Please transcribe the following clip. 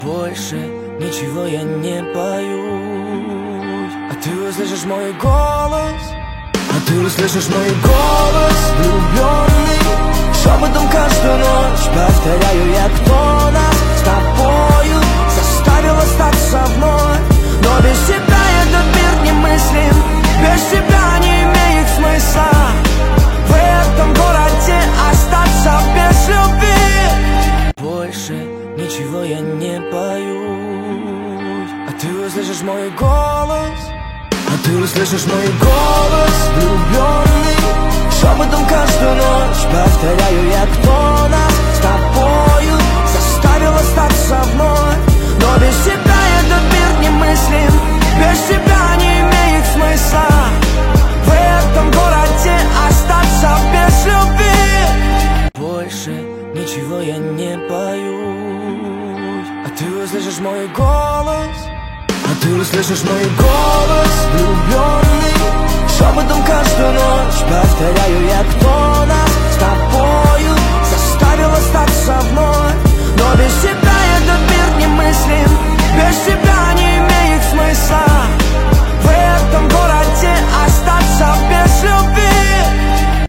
Больше ничего я не боюсь. А ты услышишь мой голос, мой голос влюбленный. Шепотом каждую ночь повторяю я, кто нас с тобою заставил остаться вновь. Но без тебя этот мир немыслим, без тебя не имеет смысла в этом городе остаться без любви. Больше ничего я не боюсь. А ты услышишь мой голос, мой голос влюбленный. Шепотом каждую ночь повторяю я, кто нас с тобою заставил остаться вновь. Но без тебя этот мир немыслим, без тебя не имеет смысла в этом городе остаться без любви. Больше ничего я не боюсь. А ты услышишь мой голос, мой голос влюбленный.